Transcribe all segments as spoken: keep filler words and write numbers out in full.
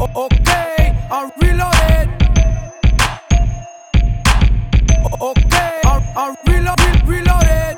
Okay, I'm reloaded. Okay, I'm, I'm reload, re reloaded.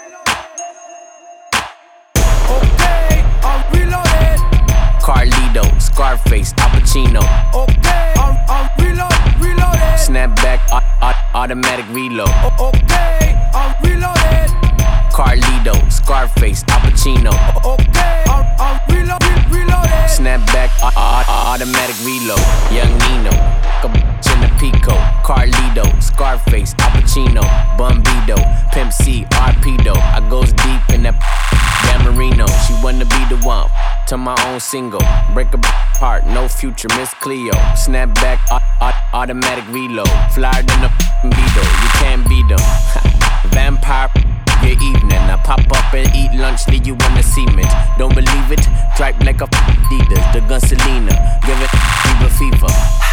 Okay, I'm reloaded. Carlito, Scarface, Al Pacino. Okay, I'm, I'm reload, reloaded. Snapback, automatic reload. Okay, I'm reloaded. Carlito, Scarface, Al Pacino. Okay, I'm, I'm reload, re reloaded. Snapback, automatic reload. Young Nino, a bitch in the Pico. Carlito, Scarface, Al Pacino. Bumbido, Pimp C, Arpedo. I goes deep in that Dan Marino. She wanna be the one to my own single. Break a heart, no future, Miss Cleo. Snapback, automatic reload. Flyer than a Beetle, you can't beat them. Vampire, your evening. I pop up and eat lunch, leave you on the cement. Don't believe it? Dripe like a Adidas, the gun Selena. Give it fever, fever.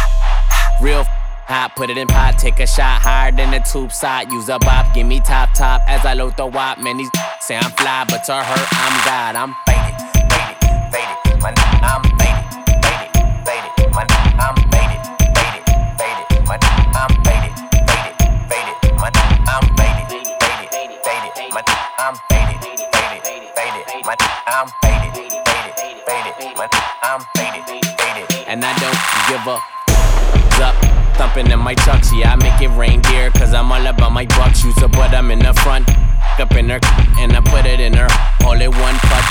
Real hot, put it in pot, take a shot higher than the tube side. Use a bop, give me top top as I load the wop. Man, these say I'm fly, but to her, I'm God. I'm faded, faded, faded. My I'm faded, faded, faded. My I'm faded, faded, faded. My I'm faded, faded, faded. My I'm faded, faded, faded. My I'm faded, faded, faded. My I'm faded, faded, faded. My I'm faded, faded. And I don't give a up. Thumping in my trucks, yeah, I make it reindeer. Cause I'm all about my bucks. Use a but I'm in the front. Up in her, and I put it in her. All in one putt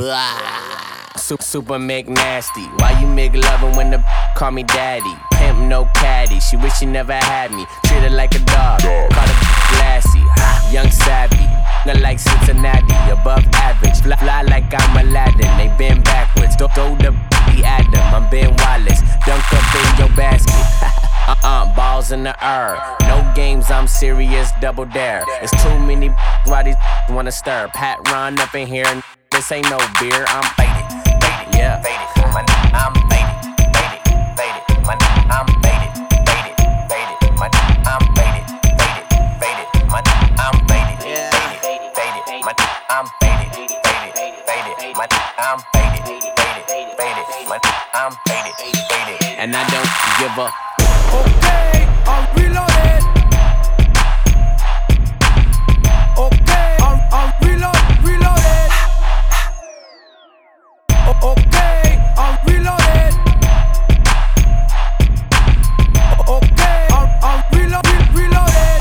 putt. Super, super make nasty. Why you make loving when the call me daddy? Pimp no caddy. She wish she never had me. Treat her like a dog. Call her classy. Young savvy. Not like Cincinnati. Above average. Fly, fly like I'm Aladdin. They bend backwards. Throw, throw the b at them. I'm Ben Wallace. Dunk up in your basket. Uh-uh, balls in the air. No games, I'm serious, double dare. It's too many why these wanna stir. Pat Ron up in here, and this ain't no beer. I'm faded, faded, yeah. Faded, my I'm faded, faded, faded. My I'm faded, faded, faded. My I'm faded, faded, faded. My I'm faded, faded, faded. My I'm faded, faded, faded. My I'm faded, faded, faded. My I'm faded, faded. And I don't give a Okay, I'm reloaded. Okay, I'm, I'm reload, reloaded. Okay, I'm reloaded. Okay, I'm, I'm reload, reloaded.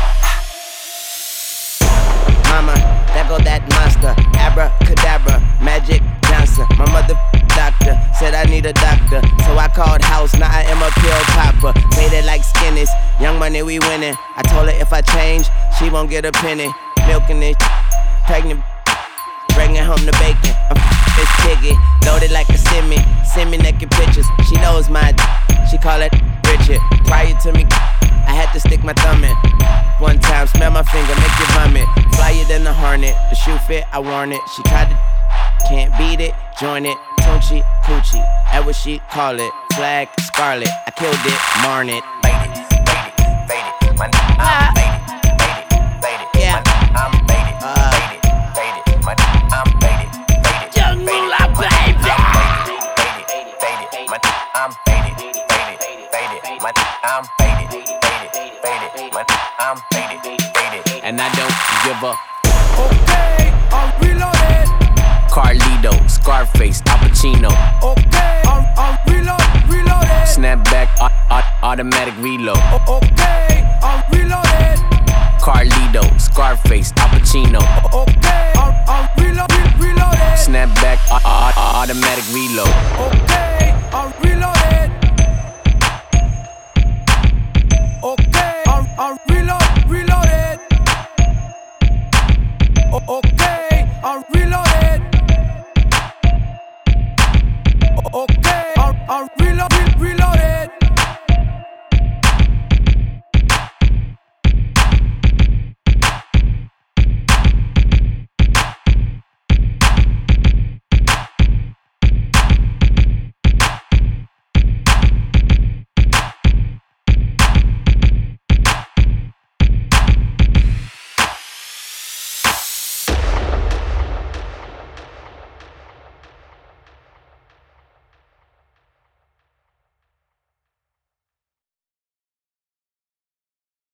Mama, there go that monster. Abracadabra, Magic Johnson. My mother doctor said I need a doctor, so I called house. Now I am a pill popper. Made it like Skinnies. Young money, we winning. I told her if I change, she won't get a penny. Milking it, pregnant, bringing home the bacon. I'm this piggy, loaded like a semi. Send me naked pictures. She knows my d- she call it Richard. Prior to me, I had to stick my thumb in. One time, smell my finger, make you vomit. Flyer than the Hornet. The shoe fit, I worn it. She tried to, can't beat it, join it. Tunchi, coochie, that what she call it. Flag, scarlet, I killed it, marn it. Faded, faded, faded. My I'm faded, faded, faded. Yeah. My I'm faded, faded, faded. My I'm faded, faded. Young Moolah, baby. Faded, faded. My I'm faded, faded, faded. My I'm faded, faded, faded. My I'm faded, faded. And I don't give a Okay, I'm reloaded. Carlito, Scarface, Al Pacino. Okay, I'm, I'm reload, reloaded. Snapback, automatic reload. Okay, I'm reloaded. Carlito, Scarface, Al Pacino. Okay, I'm, I'm reload, reloaded. Snapback, automatic reload. Okay, I'm reloaded.